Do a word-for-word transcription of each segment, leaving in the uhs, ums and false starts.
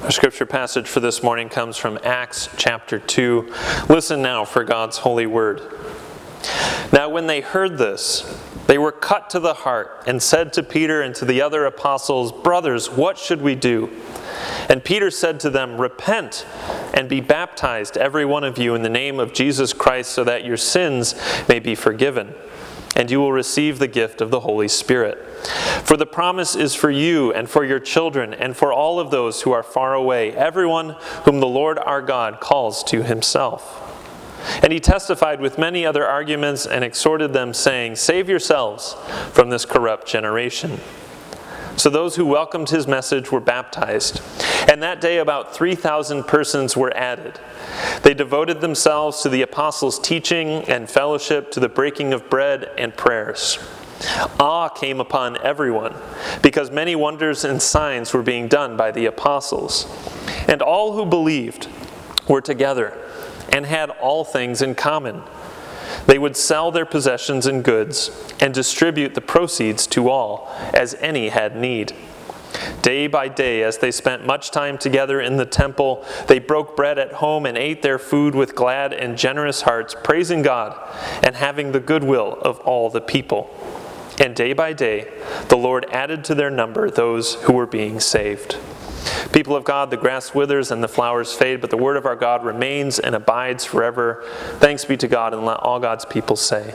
Our scripture passage for this morning comes from Acts chapter two. Listen now for God's holy word. Now when they heard this, they were cut to the heart and said to Peter and to the other apostles, "Brothers, what should we do?" And Peter said to them, "Repent and be baptized, every one of you, in the name of Jesus Christ, so that your sins may be forgiven. And you will receive the gift of the Holy Spirit. For the promise is for you and for your children and for all of those who are far away, everyone whom the Lord our God calls to himself." And he testified with many other arguments and exhorted them, saying, "Save yourselves from this corrupt generation." So those who welcomed his message were baptized, and that day about three thousand persons were added. They devoted themselves to the apostles' teaching and fellowship, to the breaking of bread and prayers. Awe came upon everyone, because many wonders and signs were being done by the apostles. And all who believed were together and had all things in common. They would sell their possessions and goods and distribute the proceeds to all, as any had need. Day by day, as they spent much time together in the temple, they broke bread at home and ate their food with glad and generous hearts, praising God and having the goodwill of all the people. And day by day, the Lord added to their number those who were being saved. People of God, the grass withers and the flowers fade, but the word of our God remains and abides forever. Thanks be to God, and let all God's people say.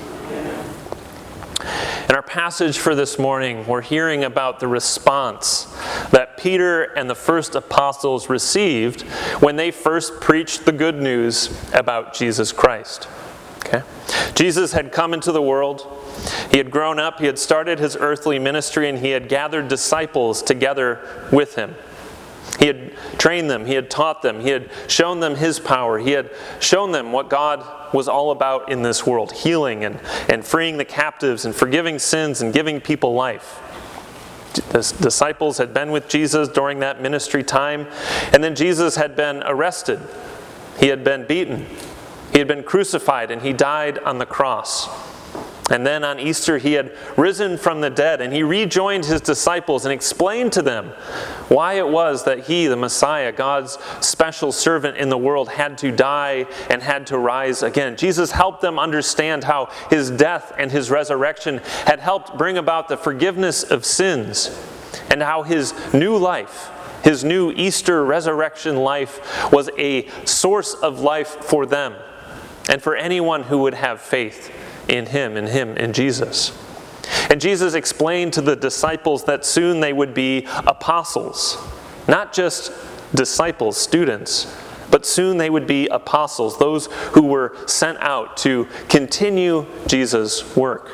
In our passage for this morning, we're hearing about the response that Peter and the first apostles received when they first preached the good news about Jesus Christ. Okay? Jesus had come into the world. He had grown up, he had started his earthly ministry, and he had gathered disciples together with him. He had trained them, he had taught them, he had shown them his power, he had shown them what God was all about in this world, healing and, and freeing the captives and forgiving sins and giving people life. The disciples had been with Jesus during that ministry time, and then Jesus had been arrested. He had been beaten. He had been crucified, and he died on the cross. And then on Easter, he had risen from the dead, and he rejoined his disciples and explained to them why it was that he, the Messiah, God's special servant in the world, had to die and had to rise again. Jesus helped them understand how his death and his resurrection had helped bring about the forgiveness of sins, and how his new life, his new Easter resurrection life, was a source of life for them and for anyone who would have faith in him, in him, in Jesus. And Jesus explained to the disciples that soon they would be apostles. Not just disciples, students, but soon they would be apostles, those who were sent out to continue Jesus' work.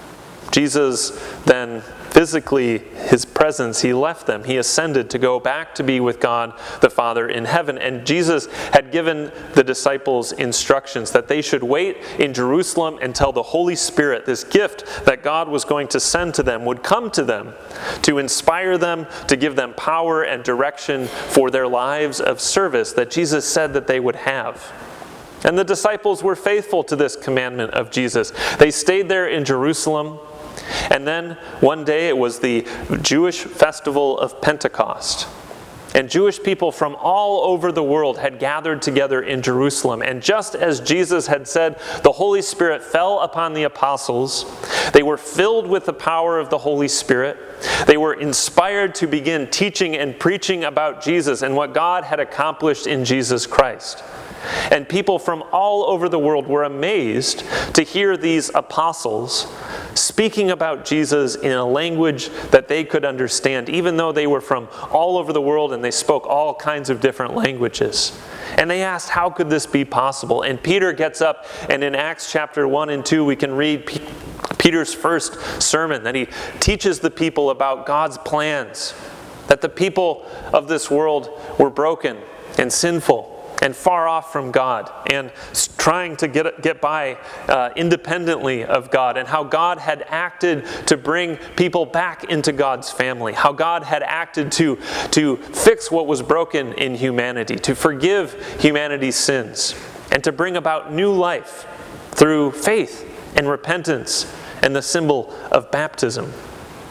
Jesus then, physically, his presence, he left them. He ascended to go back to be with God the Father in heaven. And Jesus had given the disciples instructions that they should wait in Jerusalem until the Holy Spirit, this gift that God was going to send to them, would come to them to inspire them, to give them power and direction for their lives of service that Jesus said that they would have. And the disciples were faithful to this commandment of Jesus. They stayed there in Jerusalem. And then one day it was the Jewish festival of Pentecost. And Jewish people from all over the world had gathered together in Jerusalem. And just as Jesus had said, the Holy Spirit fell upon the apostles. They were filled with the power of the Holy Spirit. They were inspired to begin teaching and preaching about Jesus and what God had accomplished in Jesus Christ. And people from all over the world were amazed to hear these apostles speaking about Jesus in a language that they could understand, even though they were from all over the world and they spoke all kinds of different languages. And they asked, how could this be possible? And Peter gets up, and in Acts chapter one and two, we can read P- Peter's first sermon that he teaches the people about God's plans, that the people of this world were broken and sinful and far off from God, and trying to get get by uh, independently of God, and how God had acted to bring people back into God's family, how God had acted to, to fix what was broken in humanity, to forgive humanity's sins, and to bring about new life through faith and repentance and the symbol of baptism.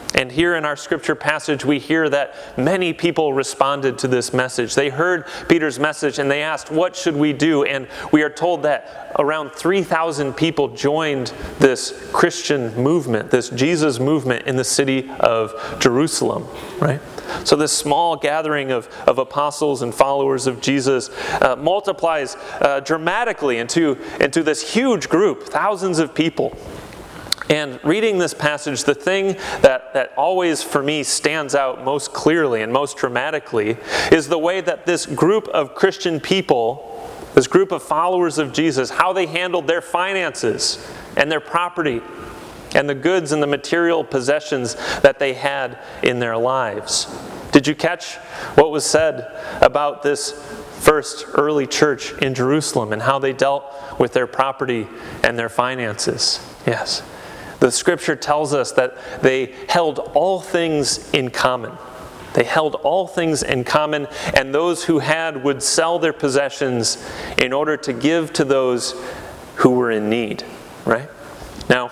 And here in our scripture passage, we hear that many people responded to this message. They heard Peter's message and they asked, what should we do? And we are told that around three thousand people joined this Christian movement, this Jesus movement in the city of Jerusalem, right? So this small gathering of, of apostles and followers of Jesus uh, multiplies uh, dramatically into, into this huge group, thousands of people. And reading this passage, the thing that, that always for me stands out most clearly and most dramatically is the way that this group of Christian people, this group of followers of Jesus, how they handled their finances and their property and the goods and the material possessions that they had in their lives. Did you catch what was said about this first early church in Jerusalem and how they dealt with their property and their finances? Yes. The scripture tells us that they held all things in common. They held all things in common, and those who had would sell their possessions in order to give to those who were in need, right? Now,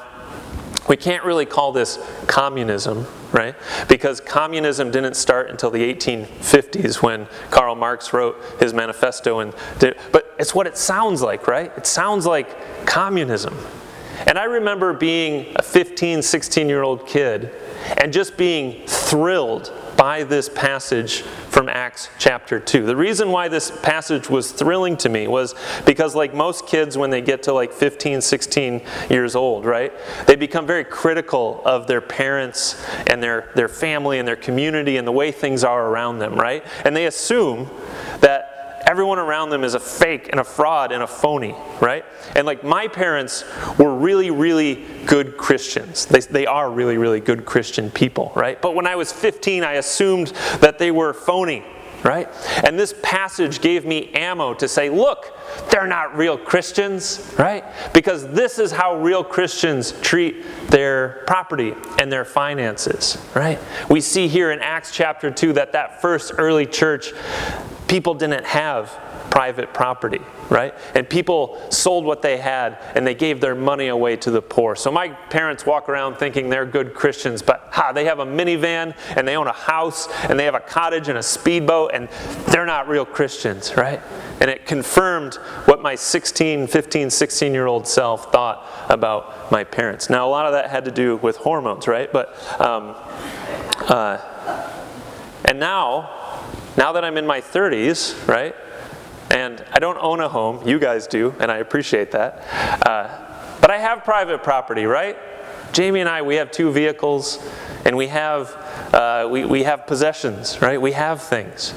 we can't really call this communism, right? Because communism didn't start until the eighteen fifties when Karl Marx wrote his manifesto. And did, but it's what it sounds like, right? It sounds like communism. And I remember being a fifteen, sixteen-year-old kid and just being thrilled by this passage from Acts chapter two. The reason why this passage was thrilling to me was because, like most kids when they get to like fifteen, sixteen years old, right? They become very critical of their parents and their, their family and their community and the way things are around them, right? And they assume that everyone around them is a fake and a fraud and a phony, right? And like my parents were really, really good Christians. They, they are really, really good Christian people, right? But when I was fifteen, I assumed that they were phony, right? And this passage gave me ammo to say, look, they're not real Christians, right? Because this is how real Christians treat their property and their finances, right? We see here in Acts chapter two that that first early church, people didn't have private property, right? And people sold what they had and they gave their money away to the poor. So my parents walk around thinking they're good Christians, but ha, they have a minivan and they own a house and they have a cottage and a speedboat and they're not real Christians, right? And it confirmed what my sixteen, fifteen, sixteen-year-old self thought about my parents. Now, a lot of that had to do with hormones, right? But, um, uh, and now, Now that I'm in my thirties, right, and I don't own a home, you guys do, and I appreciate that, uh, but I have private property, right? Jamie and I, we have two vehicles, and we have uh, we, we have possessions, right? We have things.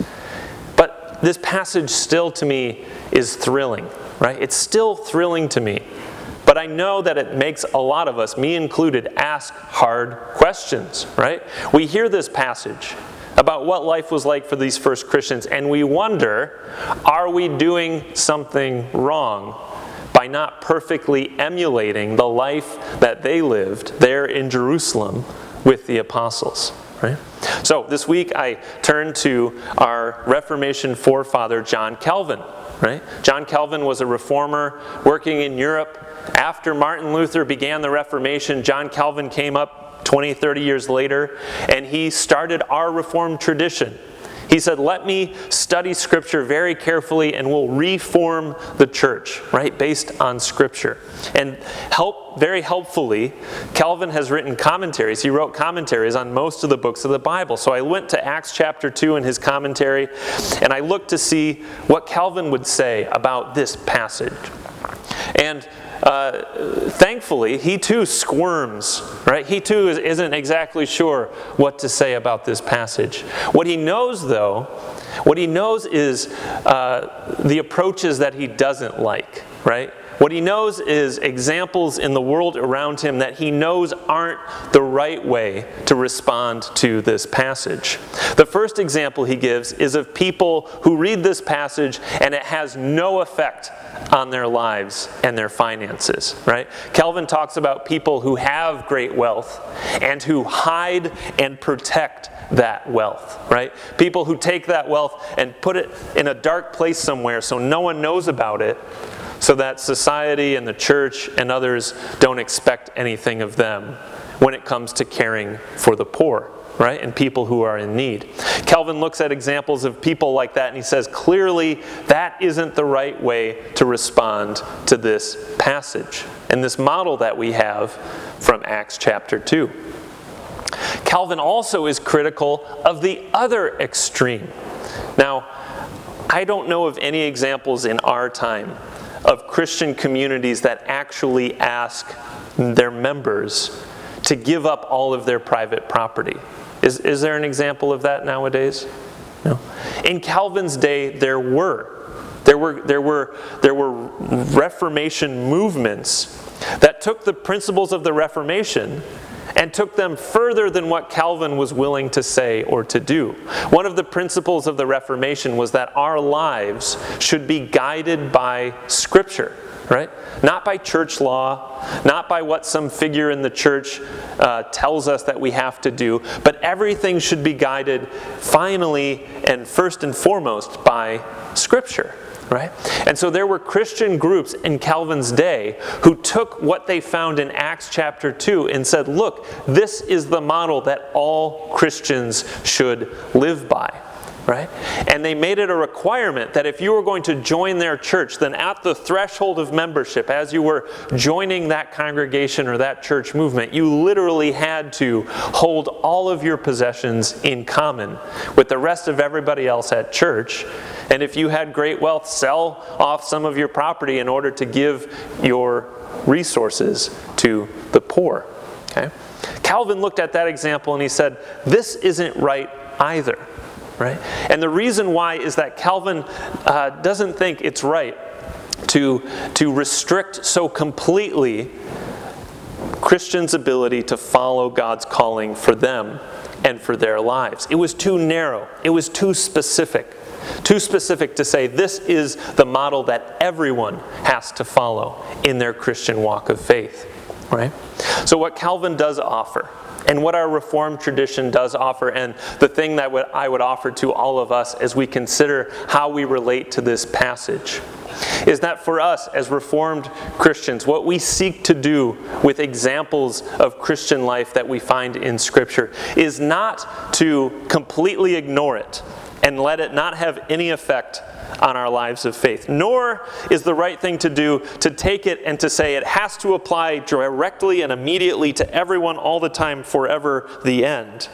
But this passage still, to me, is thrilling, right? It's still thrilling to me. But I know that it makes a lot of us, me included, ask hard questions, right? We hear this passage about what life was like for these first Christians, and we wonder, are we doing something wrong by not perfectly emulating the life that they lived there in Jerusalem with the apostles, right? So this week I turned to our Reformation forefather, John Calvin, right? John Calvin was a reformer working in Europe. After Martin Luther began the Reformation, John Calvin came up twenty, thirty years later, and he started our Reformed tradition. He said, let me study Scripture very carefully and we'll reform the church, right, based on Scripture. And help, very helpfully, Calvin has written commentaries. He wrote commentaries on most of the books of the Bible. So I went to Acts chapter two in his commentary, and I looked to see what Calvin would say about this passage. And Uh, thankfully, he too squirms, right? He too is, isn't exactly sure what to say about this passage. What he knows, though, what he knows is uh, the approaches that he doesn't like, right? What he knows is examples in the world around him that he knows aren't the right way to respond to this passage. The first example he gives is of people who read this passage and it has no effect on their lives and their finances, right? Calvin talks about people who have great wealth and who hide and protect that wealth, right? People who take that wealth and put it in a dark place somewhere so no one knows about it, so that society and the church and others don't expect anything of them when it comes to caring for the poor, right, and people who are in need. Calvin looks at examples of people like that and he says, clearly that isn't the right way to respond to this passage and this model that we have from Acts chapter two. Calvin also is critical of the other extreme. Now, I don't know of any examples in our time of Christian communities that actually ask their members to give up all of their private property. Is, is there an example of that nowadays? No. In Calvin's day, there were. There were, there were, there were Reformation movements that took the principles of the Reformation and took them further than what Calvin was willing to say or to do. One of the principles of the Reformation was that our lives should be guided by Scripture, right? Not by church law, not by what some figure in the church uh, tells us that we have to do, but everything should be guided finally and first and foremost by Scripture. Right? And so there were Christian groups in Calvin's day who took what they found in Acts chapter two and said, look, this is the model that all Christians should live by. Right? And they made it a requirement that if you were going to join their church, then at the threshold of membership, as you were joining that congregation or that church movement, you literally had to hold all of your possessions in common with the rest of everybody else at church. And if you had great wealth, sell off some of your property in order to give your resources to the poor. Okay? Calvin looked at that example and he said, this isn't right either. Right? And the reason why is that Calvin uh, doesn't think it's right to, to restrict so completely Christians' ability to follow God's calling for them and for their lives. It was too narrow. It was too specific. Too specific to say this is the model that everyone has to follow in their Christian walk of faith. Right? So what Calvin does offer, and what our Reformed tradition does offer, and the thing that I would offer to all of us as we consider how we relate to this passage, is that for us as Reformed Christians, what we seek to do with examples of Christian life that we find in Scripture is not to completely ignore it and let it not have any effect on our lives of faith. Nor is the right thing to do to take it and to say it has to apply directly and immediately to everyone all the time, forever, the end.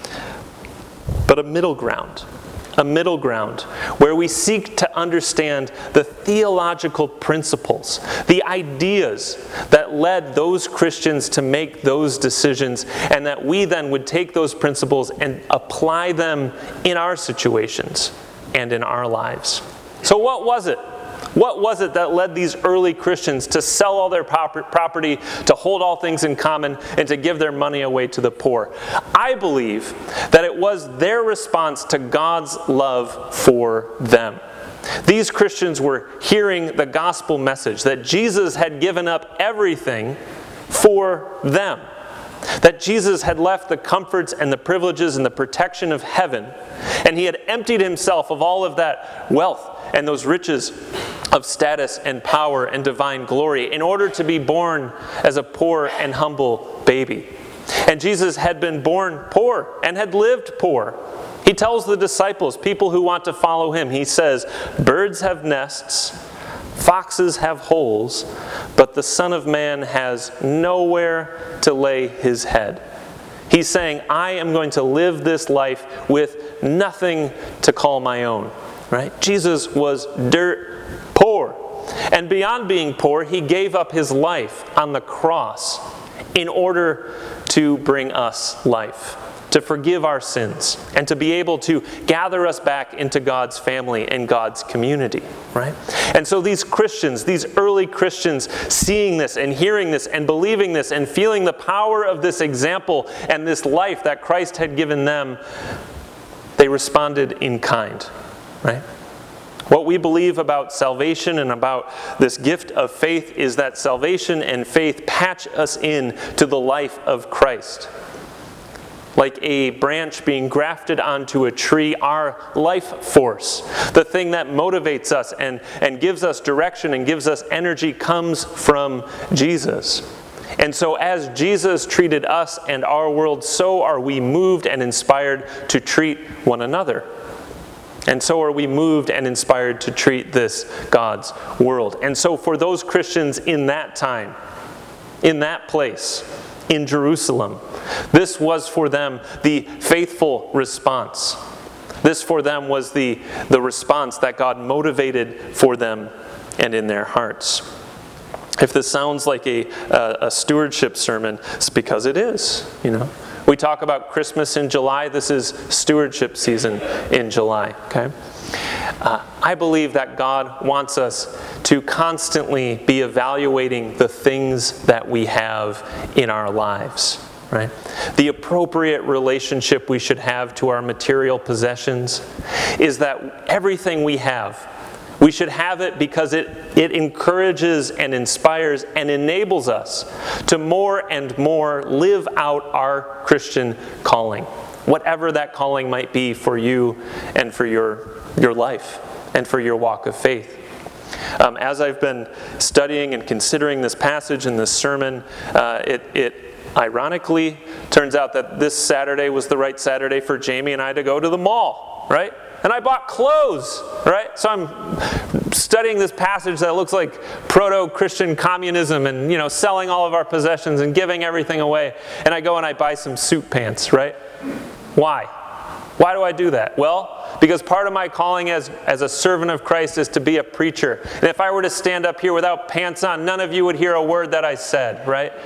But a middle ground. A middle ground where we seek to understand the theological principles, the ideas that led those Christians to make those decisions, and that we then would take those principles and apply them in our situations and in our lives. So what was it? What was it that led these early Christians to sell all their property, to hold all things in common, and to give their money away to the poor? I believe that it was their response to God's love for them. These Christians were hearing the gospel message that Jesus had given up everything for them. That Jesus had left the comforts and the privileges and the protection of heaven, and he had emptied himself of all of that wealth and those riches of status and power and divine glory in order to be born as a poor and humble baby. And Jesus had been born poor and had lived poor. He tells the disciples, people who want to follow him, he says, birds have nests, foxes have holes, but the Son of Man has nowhere to lay his head. He's saying, I am going to live this life with nothing to call my own. Right? Jesus was dirt poor. And beyond being poor, he gave up his life on the cross in order to bring us life, to forgive our sins, and to be able to gather us back into God's family and God's community, right? And so these Christians, these early Christians, seeing this and hearing this and believing this and feeling the power of this example and this life that Christ had given them, they responded in kind, right? What we believe about salvation and about this gift of faith is that salvation and faith patch us in to the life of Christ. Like a branch being grafted onto a tree, our life force, the thing that motivates us and, and gives us direction and gives us energy, comes from Jesus. And so as Jesus treated us and our world, so are we moved and inspired to treat one another. And so are we moved and inspired to treat this God's world. And so for those Christians in that time, in that place, in Jerusalem, this was for them the faithful response. This for them was the, the response that God motivated for them and in their hearts. If this sounds like a, a, a stewardship sermon, it's because it is, you know. We talk about Christmas in July. This is stewardship season in July, okay? Uh, I believe that God wants us to constantly be evaluating the things that we have in our lives, right? The appropriate relationship we should have to our material possessions is that everything we have, we should have it because it, it encourages and inspires and enables us to more and more live out our Christian calling, whatever that calling might be for you and for your, your life and for your walk of faith. Um, as I've been studying and considering this passage and this sermon, uh, it, it ironically turns out that this Saturday was the right Saturday for Jamie and I to go to the mall, right? And I bought clothes, right? So I'm studying this passage that looks like proto-Christian communism and, you know, selling all of our possessions and giving everything away. And I go and I buy some suit pants, right? Why? Why do I do that? Well, because part of my calling as, as a servant of Christ is to be a preacher. And if I were to stand up here without pants on, none of you would hear a word that I said, right?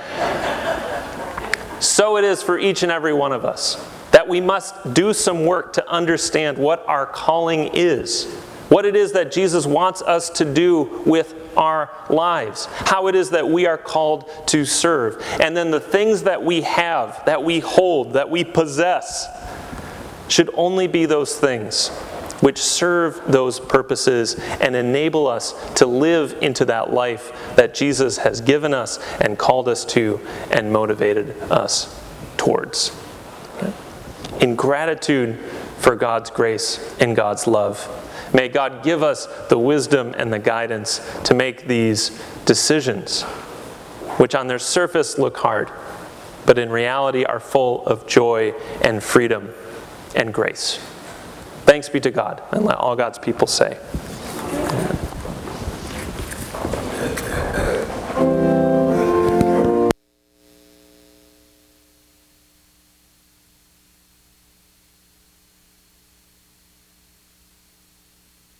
So it is for each and every one of us, that we must do some work to understand what our calling is, what it is that Jesus wants us to do with our lives, how it is that we are called to serve. And then the things that we have, that we hold, that we possess, should only be those things which serve those purposes and enable us to live into that life that Jesus has given us and called us to and motivated us towards. In gratitude for God's grace and God's love, may God give us the wisdom and the guidance to make these decisions, which on their surface look hard, but in reality are full of joy and freedom and grace. Thanks be to God, and let all God's people say,